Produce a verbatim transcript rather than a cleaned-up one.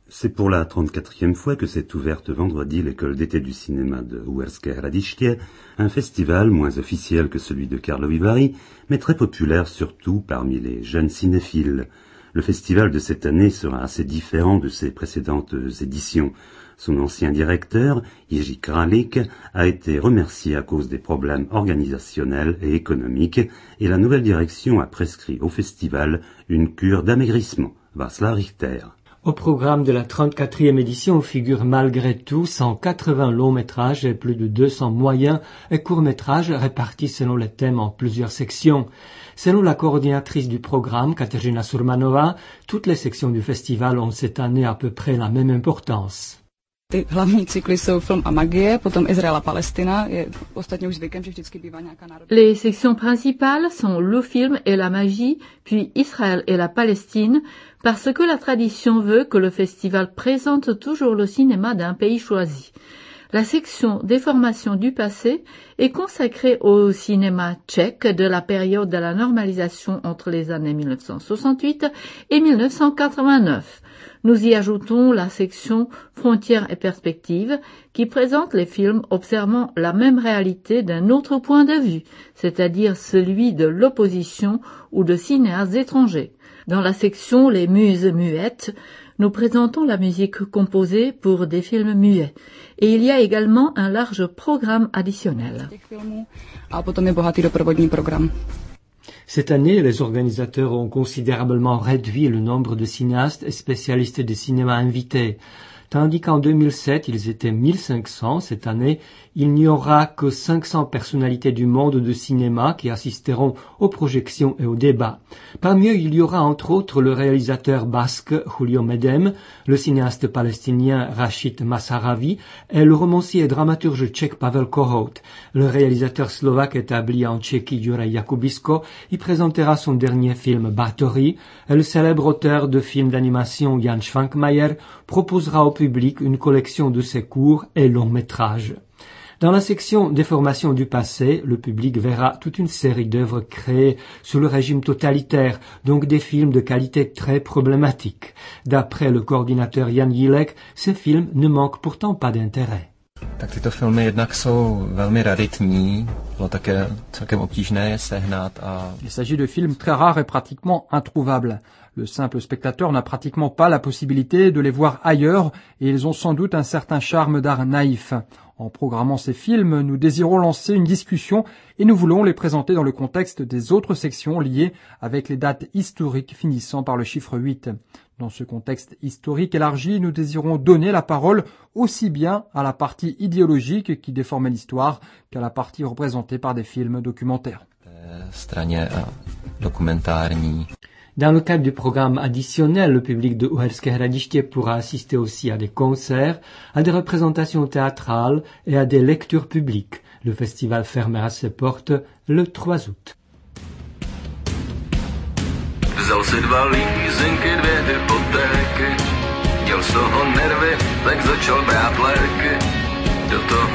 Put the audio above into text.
C'est pour la trente-quatrième fois que s'est ouverte vendredi l'école d'été du cinéma de Uherské Hradiště, un festival moins officiel que celui de Karlovy Vary, mais très populaire surtout parmi les jeunes cinéphiles. Le festival de cette année sera assez différent de ses précédentes éditions. Son ancien directeur, Jiří Králík, a été remercié à cause des problèmes organisationnels et économiques, et la nouvelle direction a prescrit au festival une cure d'amaigrissement. Václav Richter. Au programme de la trente-quatrième édition figurent malgré tout cent quatre-vingts longs métrages et plus de deux cents moyens et courts métrages répartis selon les thèmes en plusieurs sections. Selon la coordinatrice du programme, Kateřina Surmanová, toutes les sections du festival ont cette année à peu près la même importance. Ty hlavní cykly jsou film a magie, potom Izrael a Palestina. Je ostatně už zvykem, že vždycky bývá nějaká národní. Les sections principales sont le film et la magie, puis Israël et la Palestine, parce que la tradition veut que le festival présente toujours le cinéma d'un pays choisi. La section des formations du passé est consacrée au cinéma tchèque de la période de la normalisation entre les années mille neuf cent soixante-huit et mille neuf cent quatre-vingt-neuf. Nous y ajoutons la section Frontières et perspectives qui présente les films observant la même réalité d'un autre point de vue, c'est-à-dire celui de l'opposition ou de cinéastes étrangers. Dans la section Les muses muettes, nous présentons la musique composée pour des films muets. Et il y a également un large programme additionnel. Cette année, les organisateurs ont considérablement réduit le nombre de cinéastes et spécialistes de cinéma invités. Tandis qu'en deux mille sept, ils étaient mille cinq cents, cette année, il n'y aura que cinq cents personnalités du monde de cinéma qui assisteront aux projections et aux débats. Parmi eux, il y aura entre autres le réalisateur basque Julio Medem, le cinéaste palestinien Rachid Masaravi et le romancier et dramaturge tchèque Pavel Kohout. Le réalisateur slovaque établi en Tchéquie Juraj Jakubisko y présentera son dernier film Bátory et le célèbre auteur de films d'animation Jan Švankmajer proposera au public une collection de ses courts et longs métrages. Dans la section des formations du passé, le public verra toute une série d'œuvres créées sous le régime totalitaire, donc des films de qualité très problématique. D'après le coordinateur Jan Jílek, ces films ne manquent pourtant pas d'intérêt. Tak tyto filmy jednak jsou velmi raritní, bylo také celkem obtížné je sehnat a... Il s'agit de films très rares et pratiquement introuvables. Le simple spectateur n'a pratiquement pas la possibilité de les voir ailleurs et ils ont sans doute un certain charme d'art naïf. En programmant ces films, nous désirons lancer une discussion et nous voulons les présenter dans le contexte des autres sections liées avec les dates historiques finissant par le chiffre huit. Dans ce contexte historique élargi, nous désirons donner la parole aussi bien à la partie idéologique qui déformait l'histoire qu'à la partie représentée par des films documentaires. Dans le cadre du programme additionnel, le public de Uherské Hradiště pourra assister aussi à des concerts, à des représentations théâtrales et à des lectures publiques. Le festival fermera ses portes le trois août. Vzal si dva lízinky, dvě hypotéky, měl z toho nervy, tak začal brát léky. Do toho